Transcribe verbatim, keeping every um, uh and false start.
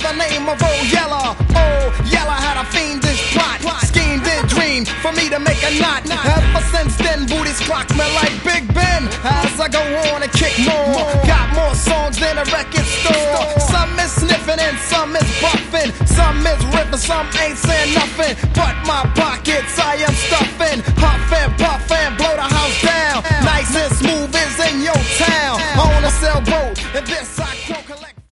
the name of Old Yeller. Old Yeller had a fiendish plot, schemed and dreamed for me to make a knot. Ever since then, booties clock me like Big Ben. As I go on and kick more, got more songs than a record store. Some is sniffing and some is buffing, some is ripping, some ain't saying nothing. But my pockets